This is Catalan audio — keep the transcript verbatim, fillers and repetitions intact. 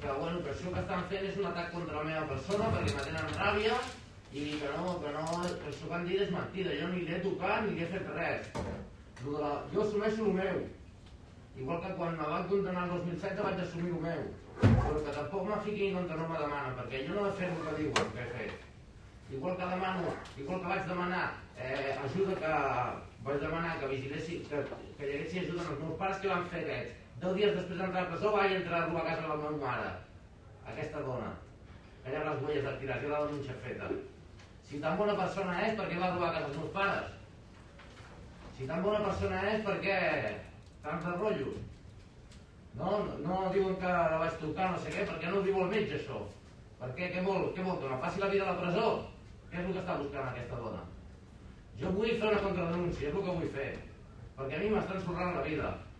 que, bueno, que això que estan fent és un atac contra la meva persona perquè me tenen ràbia i que no, que no, que això que han dit és mentida. Jo ni l'he tocat ni l'he fet res. La, jo assumeixo el meu. Igual que quan me van condemnar el dos mil setze vaig assumir el meu. Però que tampoc me fiquin on no me demana, perquè jo no he fet el que diuen que he fet. Igual que demano, igual que vaig demanar eh, ajuda que vaig demanar que vigilessi, que, que hi haguessi ajuda als meus pares, que van fer aquests. Deu dies després d'entrar a presó vaig entrar a robar a casa de la meva mare, aquesta dona. Allà les huelles de tirar, jo la denúncia feta. Si tan bona persona és, per què va robar a casa dels meus pares? Si tan bona persona és, per què tants de rotllos? No, no diuen que la vaig trucar, no sé què, per què no ho diu el metge, això? Per què? Què vol? Què vol? Que me faci la vida a la presó? Què és el que està buscant aquesta dona? Jo vull fer una contradenúncia, és el que vull fer, perquè a mi m'estan ensorrant la vida.